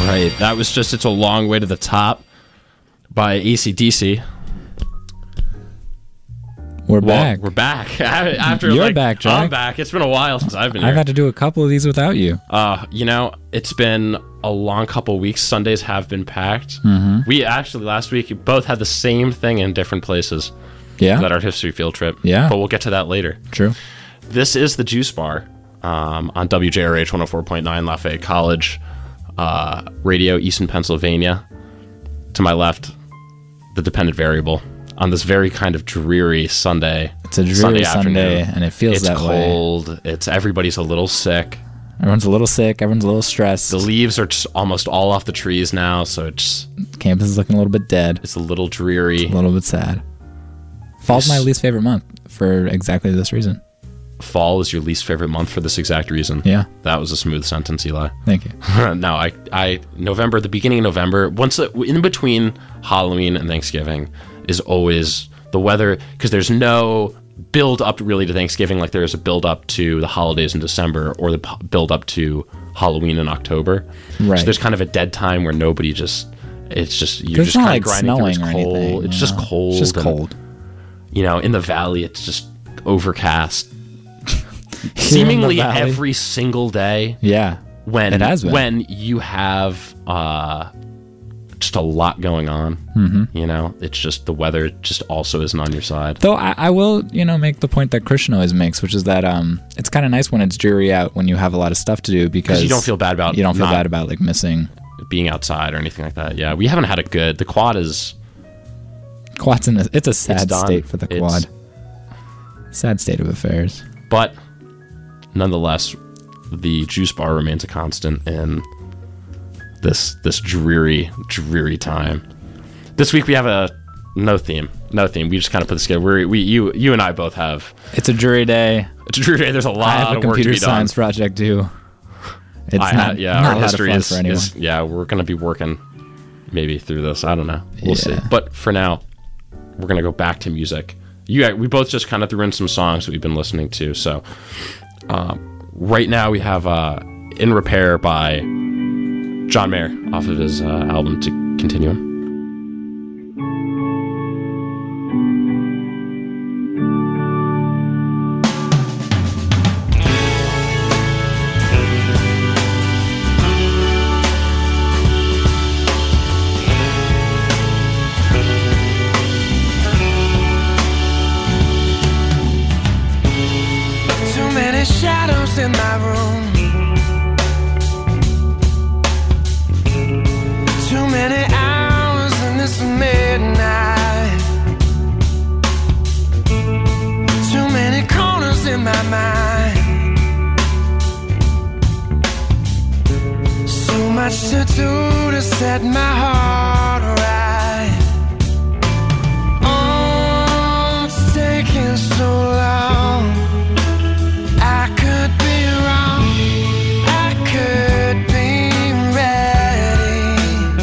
right. That was just It's a Long Way to the Top by AC/DC. We're back. We're back. After You're back, Jack. I'm back. It's been a while since I've been here. I've had to do a couple of these without you. It's been a long couple of weeks. Sundays have been packed. Mm-hmm. We actually, last week, both had the same thing in different places. Yeah. That art history field trip. Yeah. But we'll get to that later. True. This is the Juice Bar on WJRH 104.9 Lafayette College Radio, Easton, Pennsylvania. To my left, the dependent variable on this very kind of dreary Sunday. It's a dreary Sunday, and it feels that way. It's cold. Everybody's a little sick. Everyone's a little sick. Everyone's a little stressed. The leaves are just almost all off the trees now, so campus is looking a little bit dead. It's a little dreary. It's a little bit sad. Fall's my least favorite month for exactly this reason. Fall is your least favorite month for this exact reason. Yeah. That was a smooth sentence, Eli. Thank you. No, November, the beginning of November, in between Halloween and Thanksgiving is always the weather, because there's no build up really to Thanksgiving like there is a build up to the holidays in December or the build up to Halloween in October. Right. So there's kind of a dead time where you're just kind like of grinding through. It's snowing or cold. anything, It's just cold. It's just cold. In the valley, it's just overcast. Seemingly every single day. Yeah. It has been. When you have just a lot going on. Mm-hmm. It's just the weather just also isn't on your side. Though I will, make the point that Christian always makes, which is that it's kind of nice when it's dreary out, when you have a lot of stuff to do, because you don't feel bad about like missing being outside or anything like that. Yeah, we haven't had the quad's it's a sad state for the quad. Sad state of affairs. But nonetheless, the Juice Bar remains a constant in this dreary time. This week we have no theme. We just kind of put this together. You and I both have. It's a dreary day. There's a lot I have of a work to computer be done. science project due. It's not our history is for anyone. We're going to be working maybe through this. I don't know. We'll see. But for now, we're going to go back to music. We both just kind of threw in some songs that we've been listening to. So right now we have In Repair by John Mayer off of his album To Continuum. Shadows in my room, too many hours in this midnight, too many corners in my mind, so much to do to set my heart right. Oh, it's taking so long. I could be wrong, I could be ready.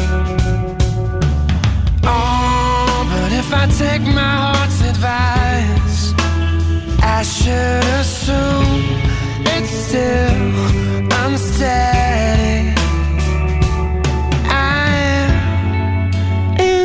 Oh, but if I take my heart's advice, I should assume it's still unsteady. I am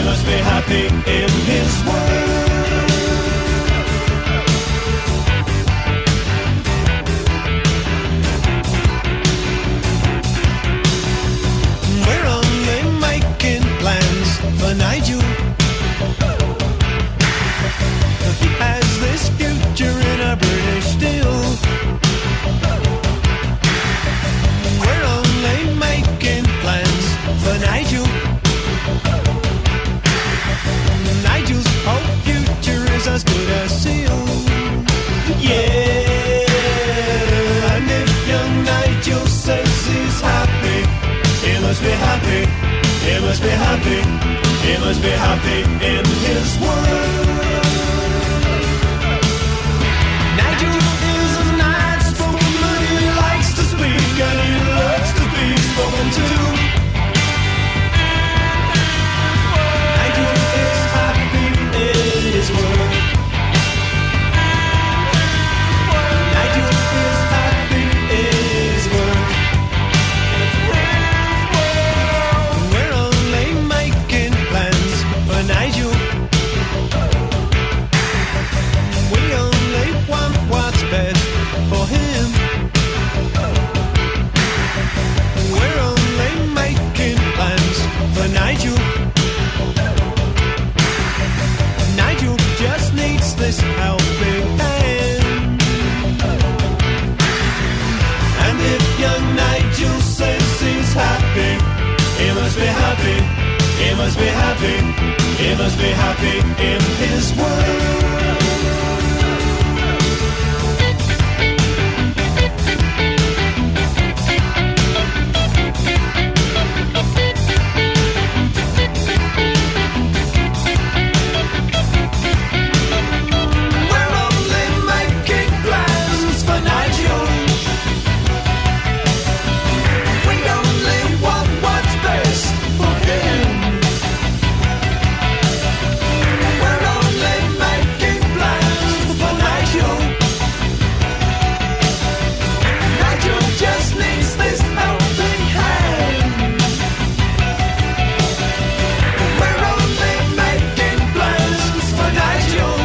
must be happy in his world. We're only making plans for Nigel. He has this future in a British steel. We're only making plans for Nigel. Nigel's whole future is as good as sealed. Yeah, and if young Nigel says he's happy, he must be happy, he must be happy, he must be happy in his world. Nigel is an outspoken man, he likes to speak and he loves to be spoken to. Nigel is happy in his world. Nigel is happy in his world. We're only making plans for Nigel. We only want what's best for him. We're only making plans for Nigel. Nigel just needs this helping hand. And if young Nigel says he's happy, he must be happy, he must be happy, he must be happy in his world. We're only making plans for Nigel. We only want what's best for him. We're only making plans for Nigel. Nigel just needs this helping hand. We're only making plans for Nigel.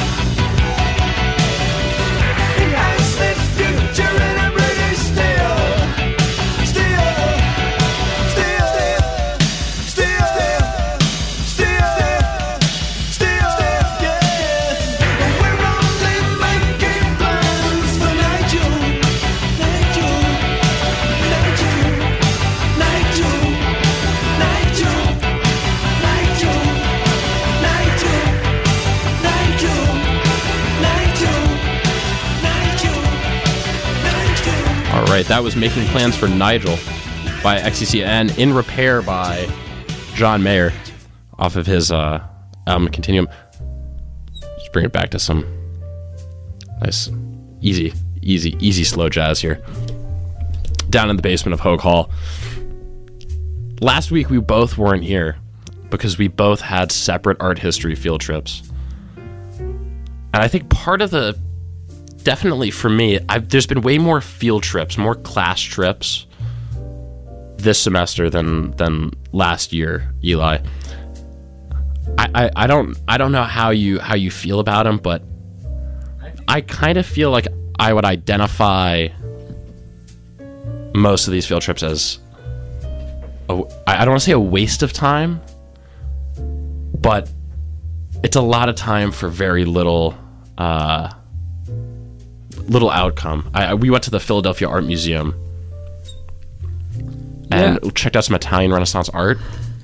He has this future in a British steel. Steel. Steel. Steel. Steel. Steel. Steel. Yeah. We're only making plans for Nigel. Nigel. Nigel. Nigel. Nigel. Nigel. Nigel. Nigel. Nigel. Nigel. Nigel. All right, that was Making Plans for Nigel by XTC and In Repair by John Mayer off of his album Continuum. Just bring it back to some nice, easy slow jazz here. Down in the basement of Hogue Hall. Last week we both weren't here because we both had separate art history field trips. And I think part of the, definitely for me, there's been way more field trips, more class trips this semester than last year, Eli. I don't know how you feel about them, but I kind of feel like I would identify most of these field trips as I don't want to say a waste of time, but it's a lot of time for very little outcome. We went to the Philadelphia Art Museum and checked out some Italian Renaissance art.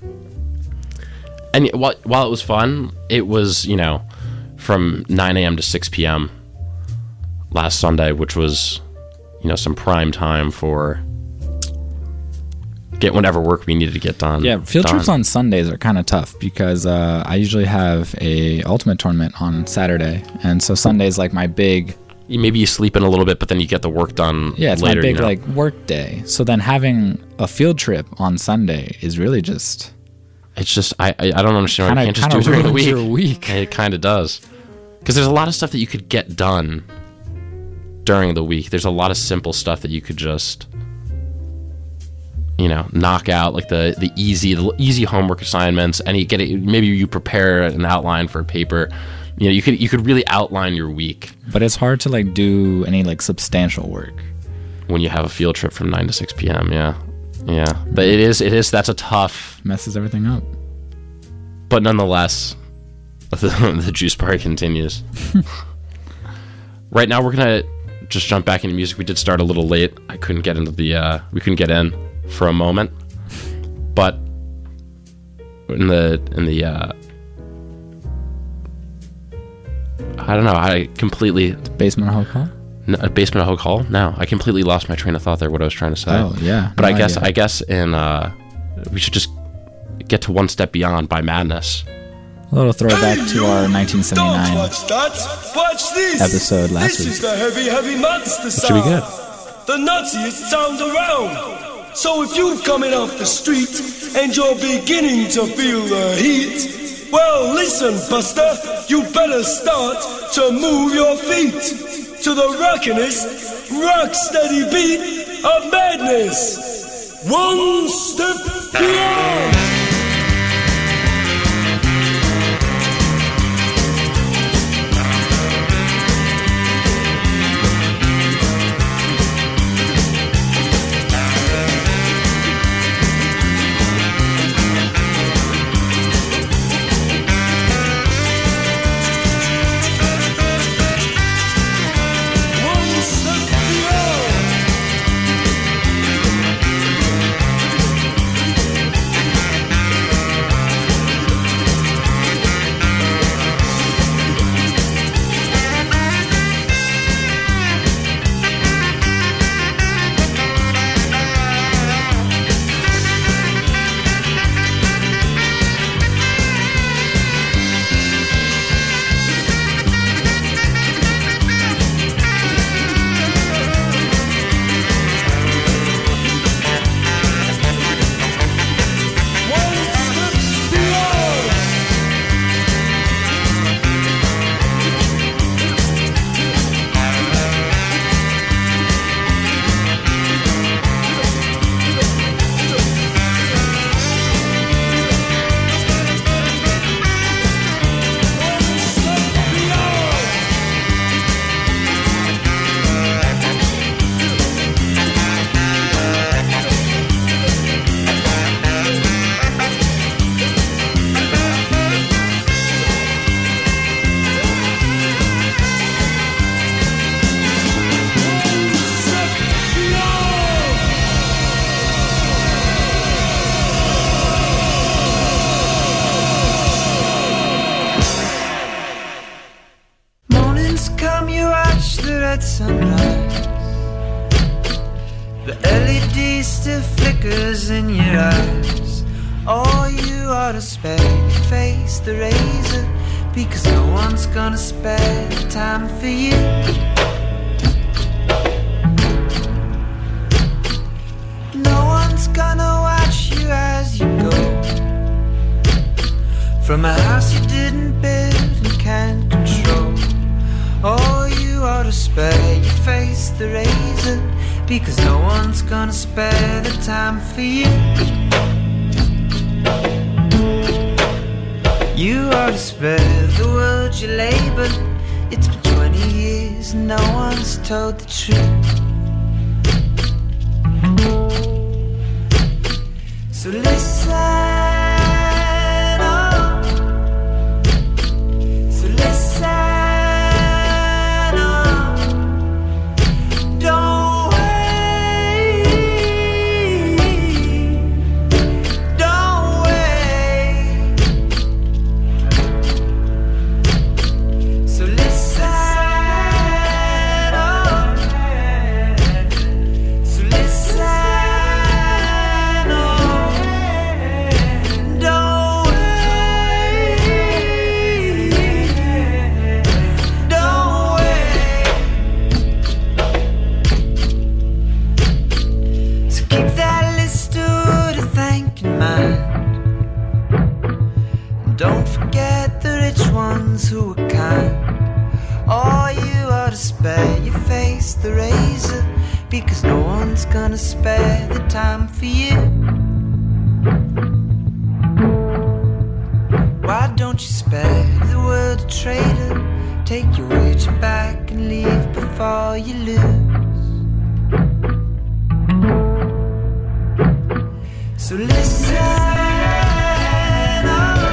And while it was fun, it was, from 9 a.m. to 6 p.m. last Sunday, which was, some prime time for get whatever work we needed to get done. Yeah, field trips on Sundays are kind of tough because I usually have a ultimate tournament on Saturday, and so Sunday's like my big. Maybe you sleep in a little bit, but then you get the work done. Yeah, it's later, my big like work day. So then having a field trip on Sunday is really just. It's just I don't understand why you can't just do it during the week. Your week. It kind of does, because there's a lot of stuff that you could get done during the week. There's a lot of simple stuff that you could just knock out like the easy homework assignments, and maybe you prepare an outline for a paper. You could really outline your week. But it's hard to like do any like substantial work when you have a field trip from 9 to 6 p.m. Yeah. But it is. That's a tough. Messes everything up. But nonetheless, the juice bar continues. Right now, we're gonna just jump back into music. We did start a little late. We couldn't get in for a moment, but in the I don't know. I completely Basement Hook Hall. No, Basement Hook Hall. No, I completely lost my train of thought there. What I was trying to say. Oh yeah. But I guess in we should just get to One Step Beyond by Madness. A little throwback to our 1979 Watch this. episode last This week. is the heavy monster sound. Should be good. The nuttiest sound around. So if you've coming off the street and you're beginning to feel the heat, well, listen, Buster, you better start to move your feet to the rockinest, rock steady beat of madness. One step beyond. red sunrise. The LED still flickers in your eyes. All you ought to spare your face the razor, because no one's gonna spare the time for you. No one's gonna watch you as you go from a house you didn't build and can't control. Oh, you ought to spare your face the razor, because no one's gonna spare the time for you. You ought to spare the world your labor. It's been 20 years and no one's told the truth. So listen. Who are kind. Oh, you ought to spare your face the razor, because no one's gonna spare the time for you. Why don't you spare the world a traitor? Take your wager back and leave before you lose. So listen, oh,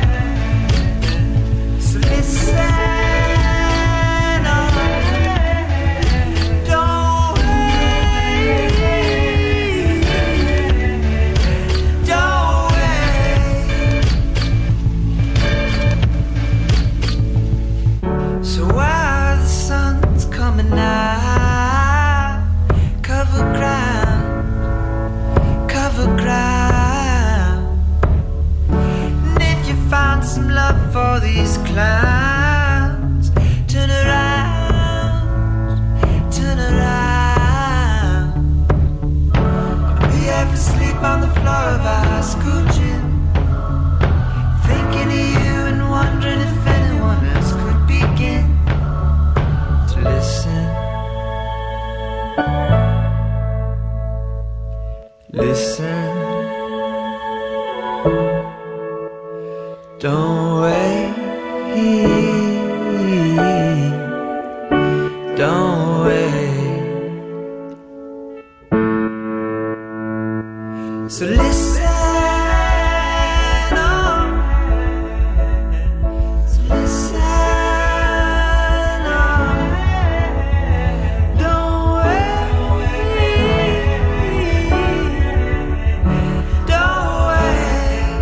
so listen. For these clowns, turn around, turn around. We ever sleep on the floor of our school gym, thinking of you and wondering if anyone else could begin to listen. Listen. Don't wait, don't wait. So listen, oh, so listen, oh, don't wait, don't wait.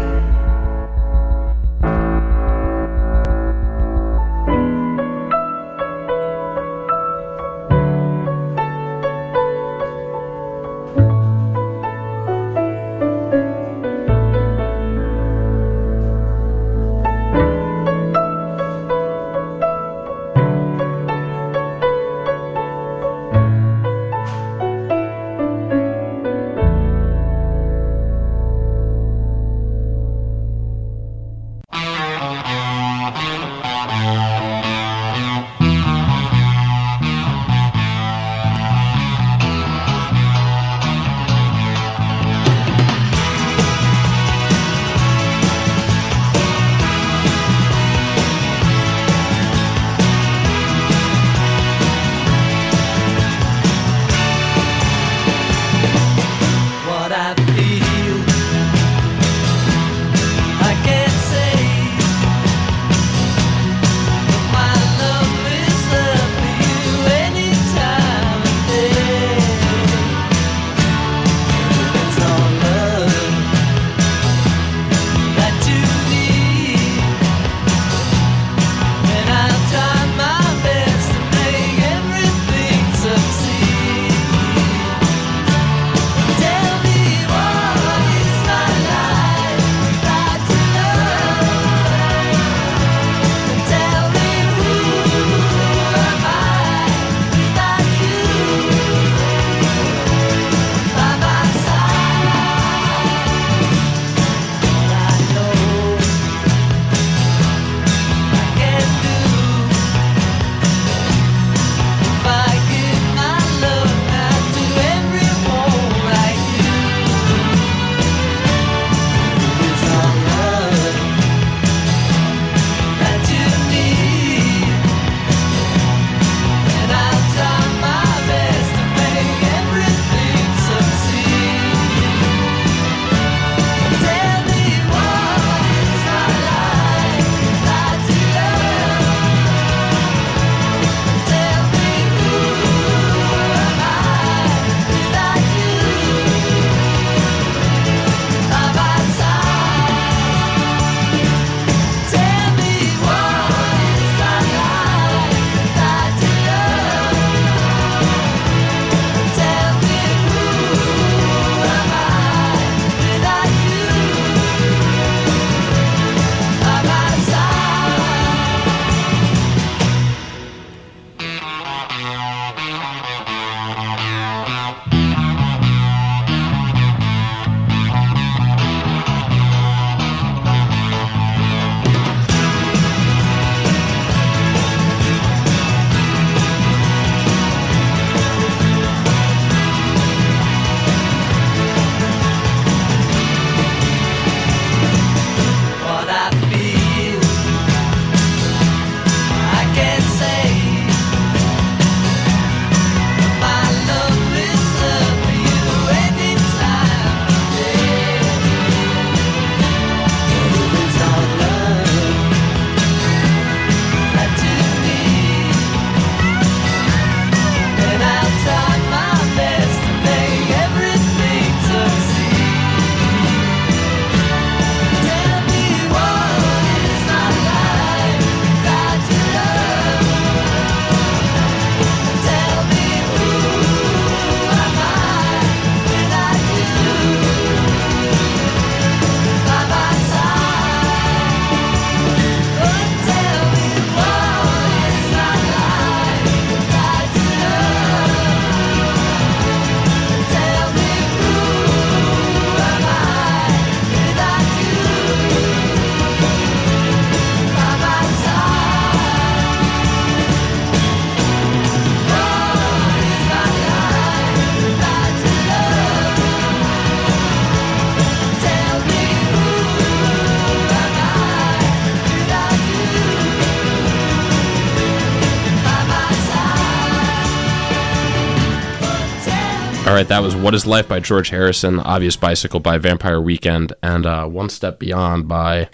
All right, that was What Is Life by George Harrison, Obvious Bicycle by Vampire Weekend, and One Step Beyond by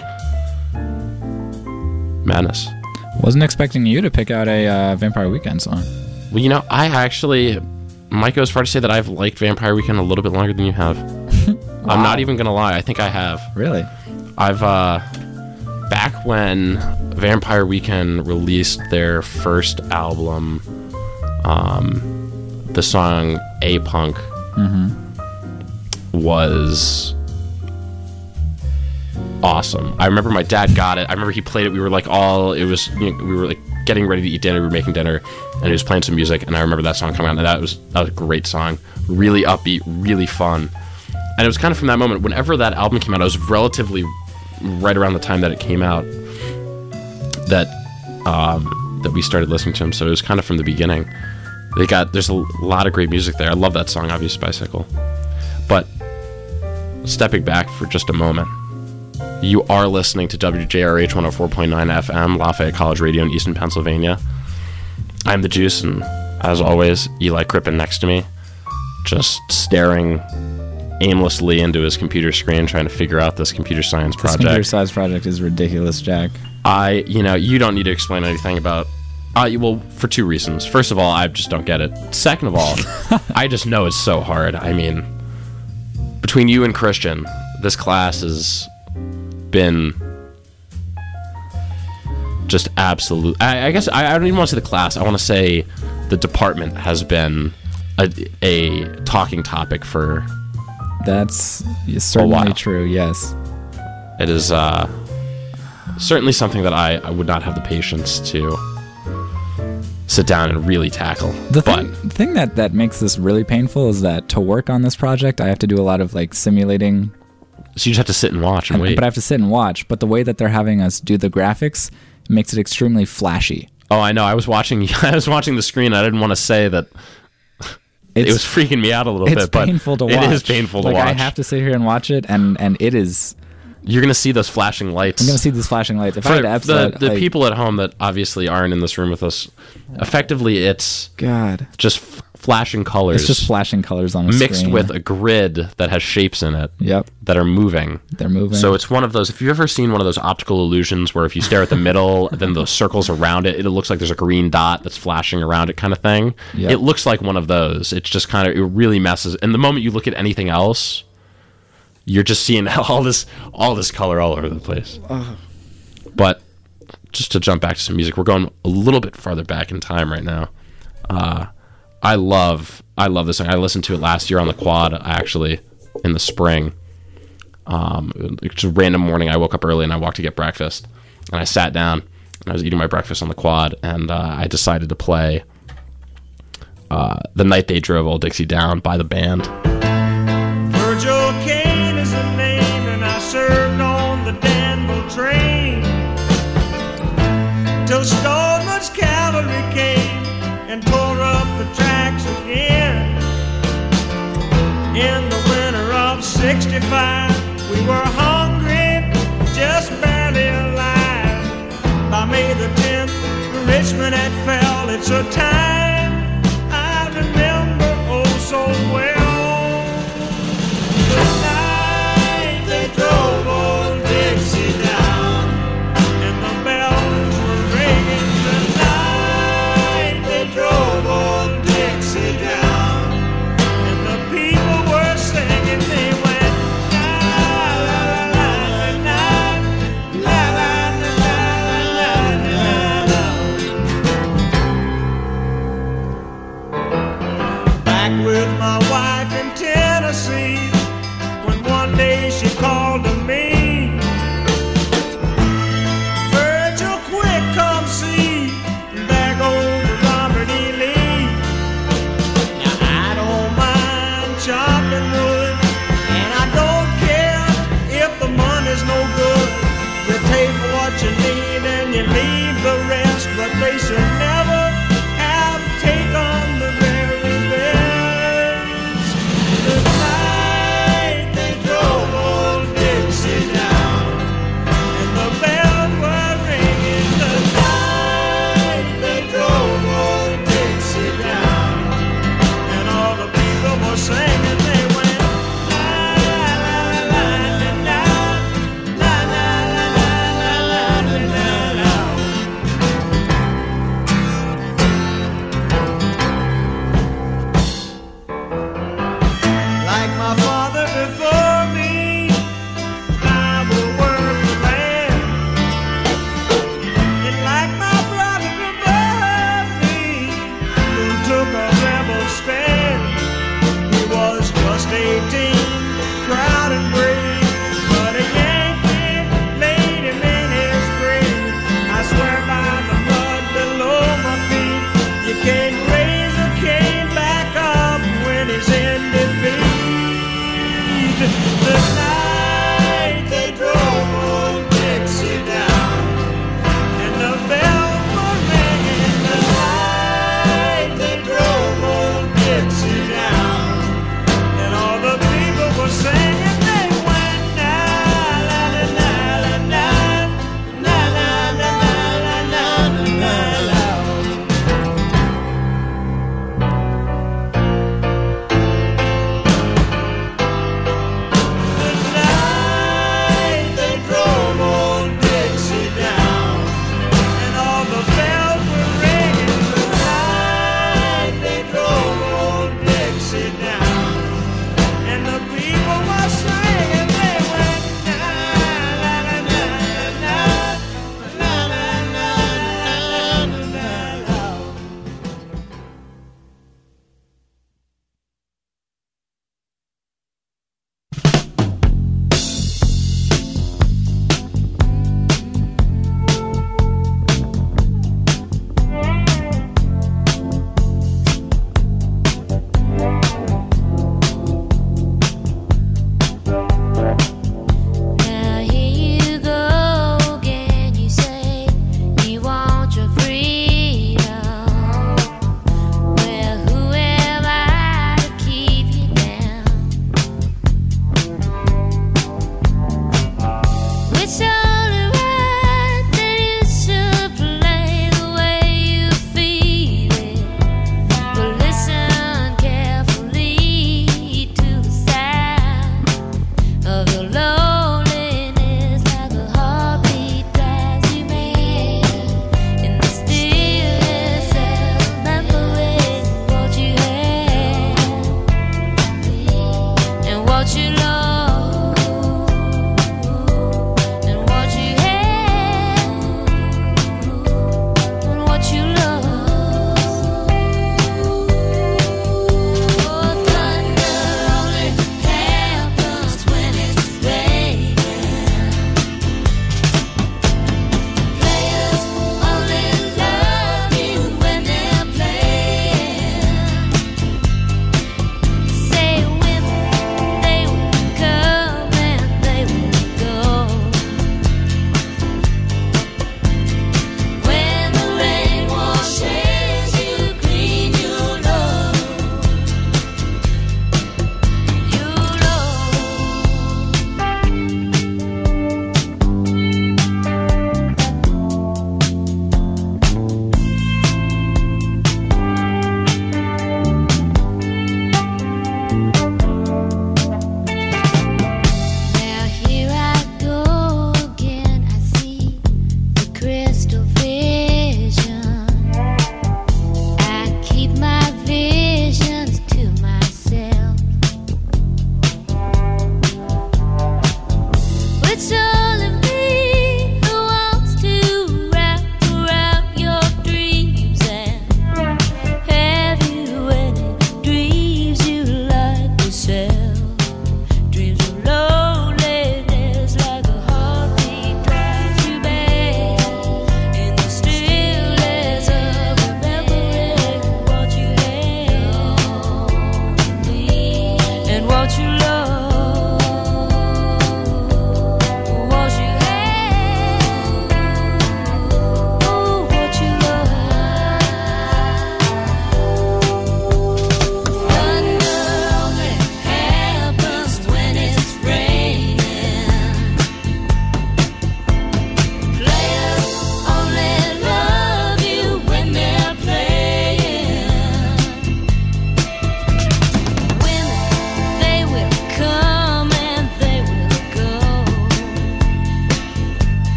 Madness. Wasn't expecting you to pick out a Vampire Weekend song. Well, you know, I actually might go as far to say that I've liked Vampire Weekend a little bit longer than you have. Wow. I'm not even going to lie. I think I have. Really? I've, back when Vampire Weekend released their first album, the song A-Punk was awesome. I remember my dad got it. I remember he played it. We were like we were like getting ready to eat dinner. We were making dinner, and he was playing some music, and I remember that song coming out, and that was a great song. Really upbeat, really fun. And it was kind of from that moment, whenever that album came out, it was relatively right around the time that it came out that we started listening to him. So it was kind of from the beginning. There's a lot of great music there. I love that song, Obvious Bicycle. But stepping back for just a moment, you are listening to WJRH 104.9 FM, Lafayette College Radio in Easton, Pennsylvania. I'm the Juice, and as always, Eli Crippen next to me, just staring aimlessly into his computer screen, trying to figure out this computer science project. This computer science project is ridiculous, Jack. You don't need to explain anything about... well, for two reasons. First of all, I just don't get it. Second of all, I just know it's so hard. I mean, between you and Christian, this class has been just absolute. I guess I don't even want to say the class. I want to say the department has been a talking topic for. That's certainly true. Yes, it is certainly something that I would not have the patience to sit down and really tackle. The thing that makes this really painful is that to work on this project, I have to do a lot of like simulating. So you just have to sit and watch and wait. But I have to sit and watch. But the way that they're having us do the graphics makes it extremely flashy. Oh, I know. I was watching the screen. I didn't want to say that it was freaking me out a little bit. But painful to watch. It is painful to watch. I have to sit here and watch it, and it is. You're going to see those flashing lights. I'm going to see these flashing lights. If I had the people at home that obviously aren't in this room with us, effectively it's just flashing colors. It's just flashing colors on a screen. Mixed with a grid that has shapes in it. Yep. That are moving. They're moving. So it's one of those, if you've ever seen one of those optical illusions where if you stare at the middle, then the circles around it, it looks like there's a green dot that's flashing around it kind of thing. Yep. It looks like one of those. It's just kind of, it really messes. And the moment you look at anything else, you're just seeing all this color all over the place. But just to jump back to some music, we're going a little bit farther back in time right now. I love this song. I listened to it last year on the quad, actually, in the spring. It's a random morning. I woke up early and I walked to get breakfast, and I sat down and I was eating my breakfast on the quad, and I decided to play "The Night They Drove Old Dixie Down" by the band. Virgil Kane is the name, and I served on the Danville train till Stoneman's cavalry came and tore up the tracks again. In the winter of '65, we were hungry, just barely alive. By May the 10th, Richmond had fell. It's a time I remember oh so well. The night they drove old Dixie down, and the bells were ringing. The night they drove old Dixie down, and the people were singing. They went la la la la la la la la la. Back with my wife in Tennessee, when one day she called to me, Virgil, quick, come see, there goes Robert E. Lee. Now I don't mind chopping wood, and I don't care if the money's no good. You take what you need and you leave the rest, but they should never have taken the very best.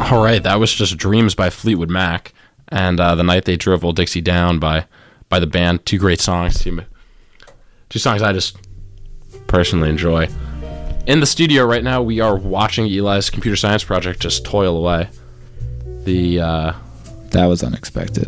All right, that was just Dreams by Fleetwood Mac, and The Night They Drove Old Dixie Down by the band. Two great songs. Two songs I just personally enjoy. In the studio right now, we are watching Eli's computer science project just toil away. That was unexpected.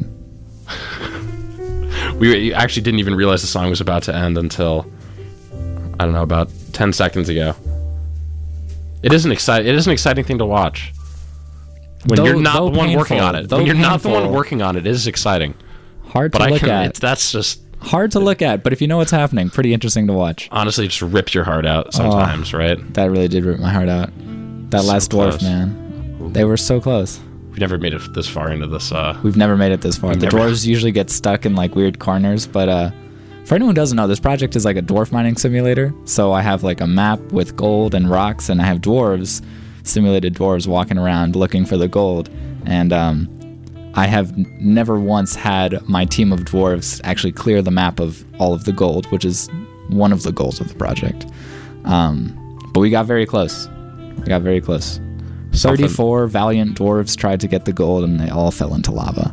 We actually didn't even realize the song was about to end until, I don't know, about 10 seconds ago. It is an exciting thing to watch. When you're not the one working on it. When you're not the one working on it, it is exciting. Hard to look at. That's just... Hard to look at, but if you know what's happening, pretty interesting to watch. Honestly, just rips your heart out sometimes, right? That really did rip my heart out. That So last dwarf, close. man. Ooh. They were so close. We never made it this far into this. We've never made it this far. The never- dwarves usually get stuck in like weird corners, but for anyone who doesn't know, this project is like a dwarf mining simulator. So I have like a map with gold and rocks, and I have simulated dwarves walking around looking for the gold. And I have never once had my team of dwarves actually clear the map of all of the gold, which is one of the goals of the project. But we got very close. 34 valiant dwarves tried to get the gold, and they all fell into lava.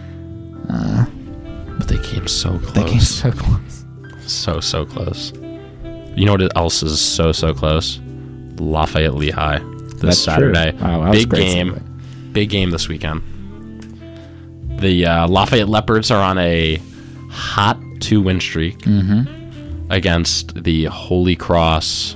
But they came so close. They came so close. So close. You know what else is so close? Lafayette Lehigh this That's Saturday. true. Wow, that was Big great game. segue. Big game this weekend. The Lafayette Leopards are on a hot 2-win streak against the Holy Cross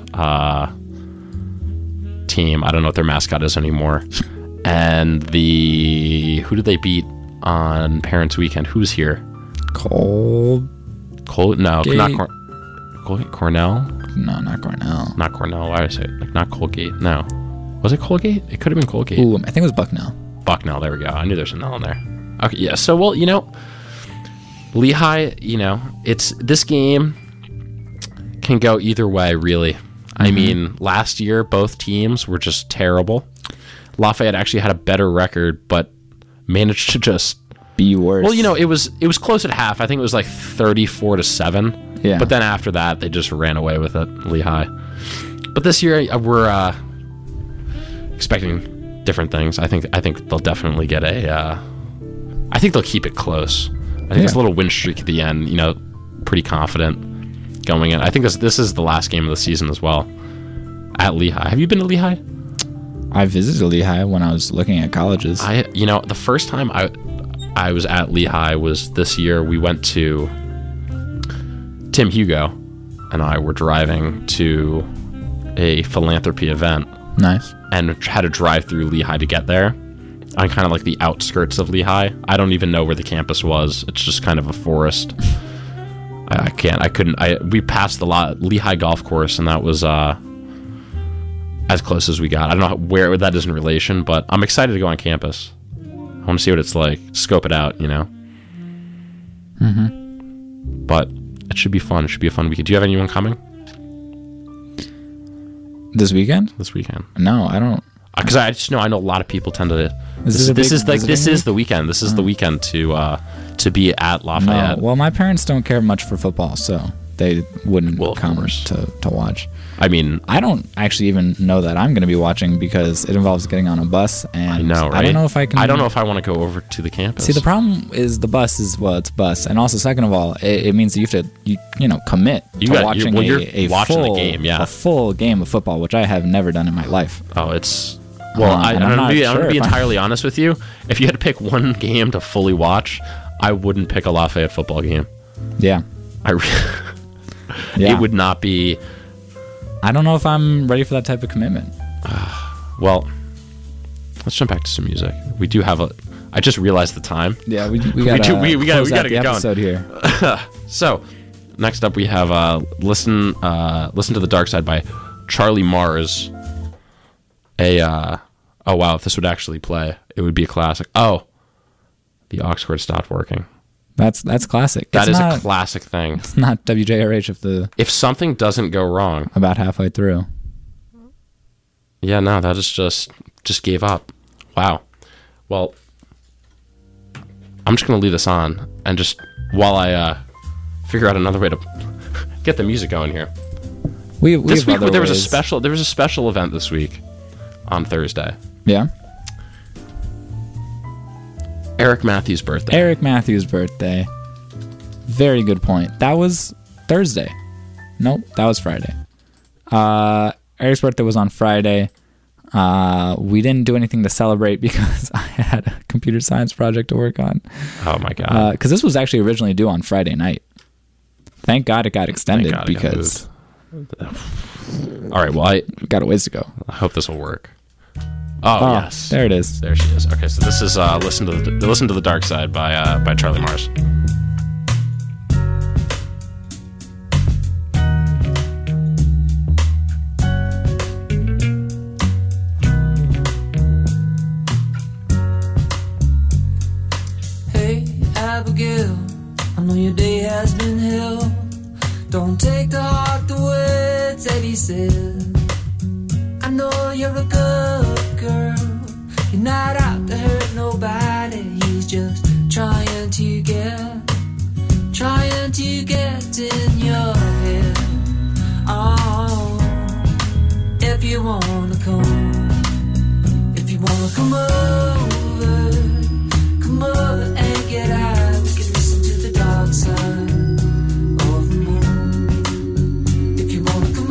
team. I don't know what their mascot is anymore. And who did they beat on Parents Weekend? Who's here? Cold. No, Gate. not Cornell. No, not Cornell. Not Cornell. Why did I say it? Like, not Colgate. No. Was it Colgate? It could have been Colgate. Ooh, I think it was Bucknell. Bucknell. There we go. I knew there's an L in there. Okay, yeah. So, well, Lehigh, this game can go either way, really. I mean, last year, both teams were just terrible. Lafayette actually had a better record, but managed to just... Be worse. Well, it was close at half. I think it was like 34-7. Yeah. But then after that, they just ran away with it, Lehigh. But this year, we're expecting different things. I think they'll definitely get I think they'll keep it close. I think it's a little win streak at the end. Pretty confident going in. I think this is the last game of the season as well. At Lehigh. Have you been to Lehigh? I visited Lehigh when I was looking at colleges. The first time I was at Lehigh was this year. We went to... Tim Hugo and I were driving to a philanthropy event. Nice. And had to drive through Lehigh to get there. On kind of like the outskirts of Lehigh. I don't even know where the campus was. It's just kind of a forest. We passed the Lehigh golf course, and that was as close as we got. I don't know where that is in relation, but I'm excited to go on campus. I want to see what it's like. Scope it out, But it should be fun. It should be a fun weekend. Do you have anyone coming This weekend? this weekend? No, I don't. Because I just know a lot of people tend to. Is this a This big is the weekend. This is the Oh. weekend to be at No. Lafayette. Well, my parents don't care much for football, so they wouldn't Well, of come course. to watch. I mean, I don't actually even know that I'm going to be watching because it involves getting on a bus, and I know, right? I don't know if I can. I don't know if I want to go over to the campus. See, the problem is the bus is it's bus, and also second of all, it means that you have to commit to watching you're a watching the full game, yeah. a full game of football, which I have never done in my life. Oh, it's well. And I'm I'm not going sure to be if I- entirely honest with you. If you had to pick one game to fully watch, I wouldn't pick a Lafayette football game. Yeah, It would not be. I don't know if I'm ready for that type of commitment. Well, let's jump back to some music. We do have I just realized the time. Yeah, we gotta we gotta the get going. episode here. So, next up we have listen to the Dark Side by Charlie Mars. Oh wow, if this would actually play, it would be a classic. Oh, the aux cord stopped working. That's classic. That It's is not, a classic thing. It's not WJRH If something doesn't go wrong, about halfway through. yeah, no, that is just gave up. Wow. Well, I'm just gonna leave this on, and just while I figure out another way to get the music going here. This week there was a special event this week on Thursday. Yeah. Eric Matthews' birthday. Eric Matthews' birthday. Very good point. That was Thursday. Nope, that was Friday. Eric's birthday was on Friday. We didn't do anything to celebrate because I had a computer science project to work on. Oh my god! Because this was actually originally due on Friday night. Thank God it got extended because. All right, well, I got a ways to go. I hope this will work. Oh yes, there it is. There she is. Okay, so this is "Listen to the Dark Side" by Charlie Mars. Abigail, I know your day has been hell. Don't take to heart the words that he said. I know you're a good girl. You're not out to hurt nobody. He's just trying to get in your head. Oh, if you wanna come over and get high. We can listen to the dark side of the moon. If you wanna come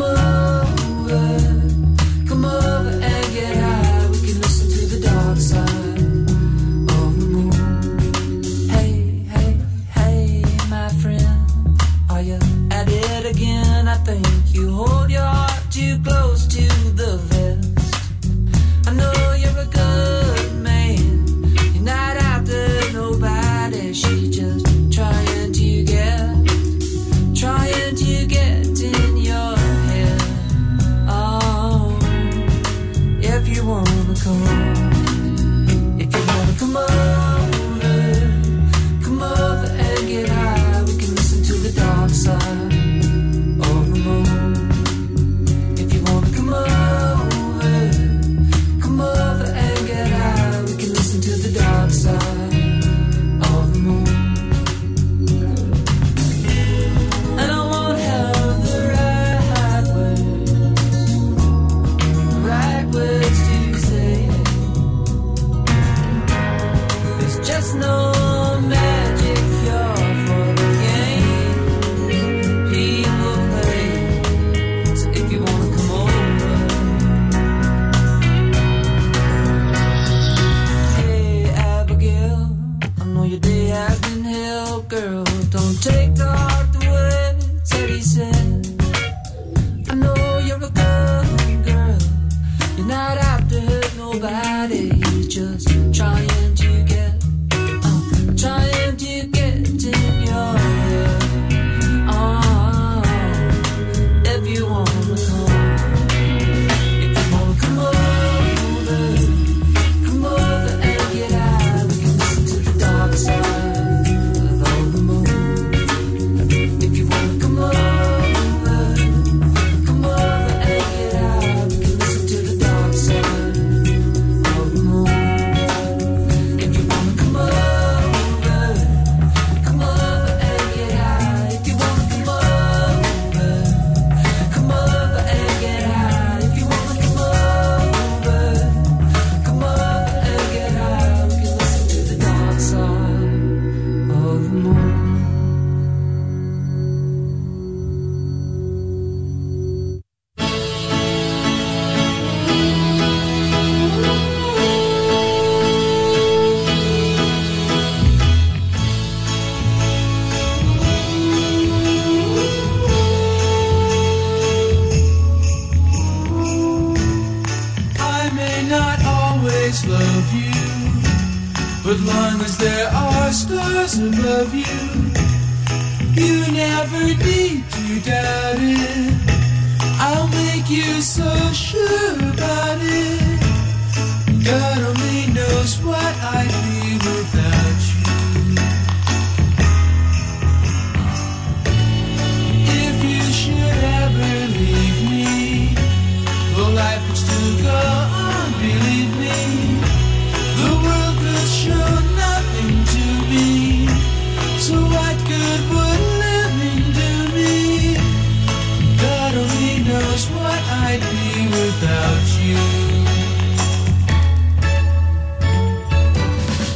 over and get high. We can listen to the dark side of the moon. Hey, my friend, are you at it again? I think you hold your heart too close to the vest. I know you're a good man. You're not out to nobody. She just trying to get in your head. Oh, if you wanna come over and get high. We can listen to the dark side of the moon. If you wanna come over and get high. We can listen to the dark side of the moon. And I won't have the right words to say. There's just no magic cure for the game people play. So if you wanna come over, hey Abigail, I know your day has been hell, girl. Don't take to heart the words that he said. I know you're a good girl. You're not out to hurt nobody. You're just trying to get in your head. Oh, if you wanna come over and get high. We can listen to the dark side of the moon. If you wanna come over and get high. We can listen to the dark side of the moon. If you wanna come over and get high. If you wanna come over and get high. If you wanna come over and get high. We can listen to the dark side of the moon. I may not always love you, but long as there are stars above you, you never need to doubt it. I'll make you so sure about it. God only knows what I'd be without you. If you should ever leave me, well, life would still go on, believe me. The world could show nothing to me, so what good would living do me? God only knows what I'd be without you.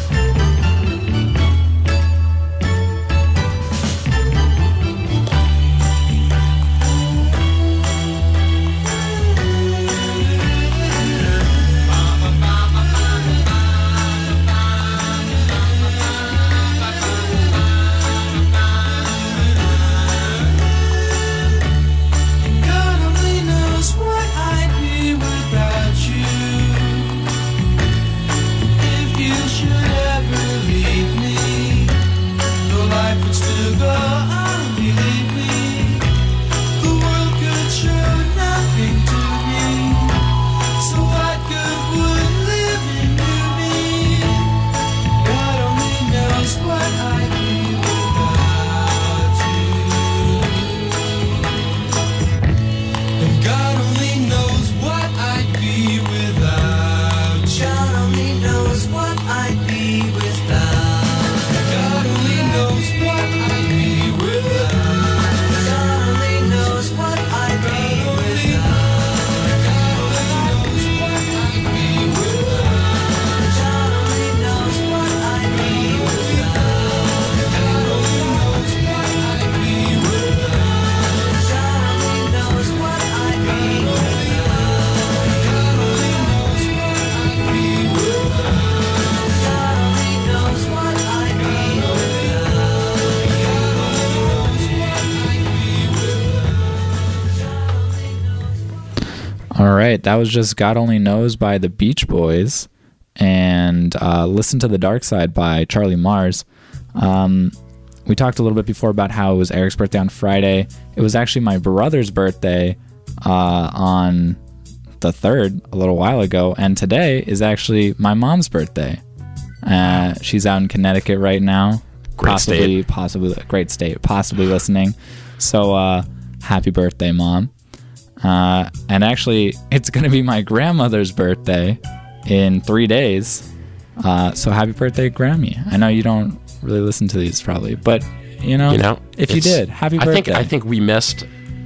All right, that was just God Only Knows by the Beach Boys, and Listen to the Dark Side by Charlie Mars. We talked a little bit before about how it was Eric's birthday on Friday. It was actually my brother's birthday on the 3rd, a little while ago, and today is actually my mom's birthday. She's out in Connecticut right now. Possibly great state, possibly listening. So happy birthday, Mom. And actually, it's going to be my grandmother's birthday in 3 days. So happy birthday, Grammy. I know you don't really listen to these probably, but if you did, happy birthday. I think we missed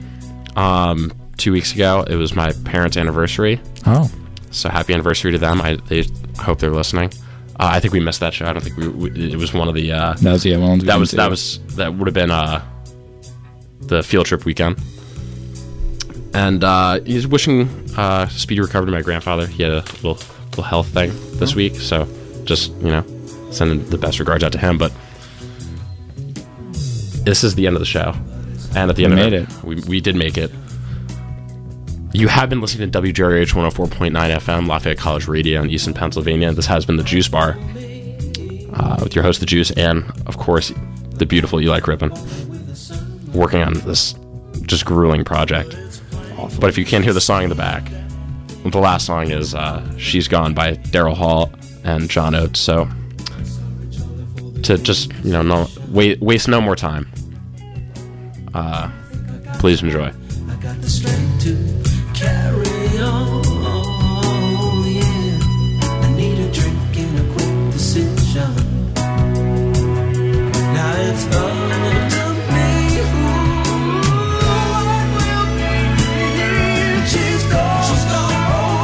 2 weeks ago. It was my parents' anniversary. Oh, so happy anniversary to them. I hope they're listening. I think we missed that show. I don't think it was one of the that would have been the field trip weekend. And he's wishing speedy recovery to my grandfather. He had a little health thing this week, so just sending the best regards out to him. But this is the end of the show, and at the end of it, we did make it. You have been listening to WGRH 104.9 FM, Lafayette College Radio in Easton, Pennsylvania. This has been the Juice Bar with your host, The Juice, and of course, the beautiful Eli Crippen, working on this just grueling project. Awful. But if you can't hear the song in the back, the last song is She's Gone by Daryl Hall and John Oates. So to just waste no more time, please enjoy. I got the strength to carry on, yeah. I need a drink and a quick decision. Now it's up to me who I will be. She's gone,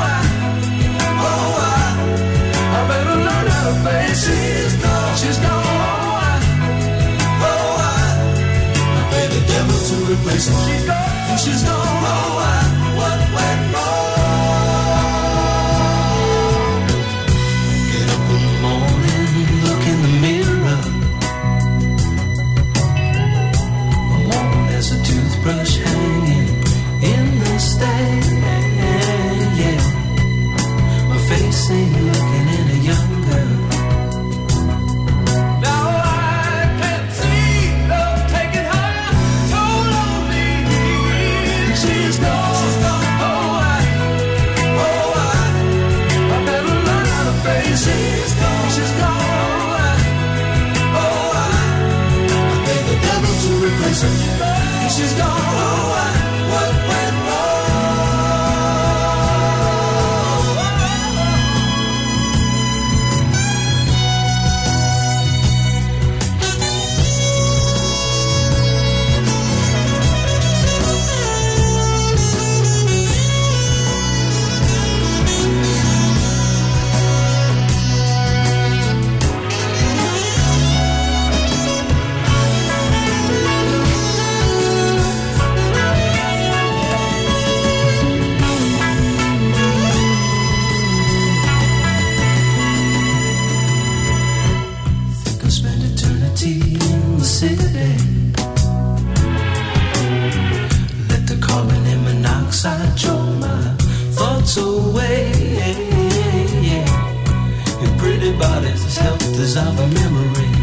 I better learn how to face it. She's gone, I pay the devil to replace her. She's gone, what went wrong? Get up in the morning, look in the mirror. I'm warm as a toothbrush hanging in the stand, yeah. My face ain't looking any younger. She's gone, what went away, yeah. Your pretty body's as helpless as a memory.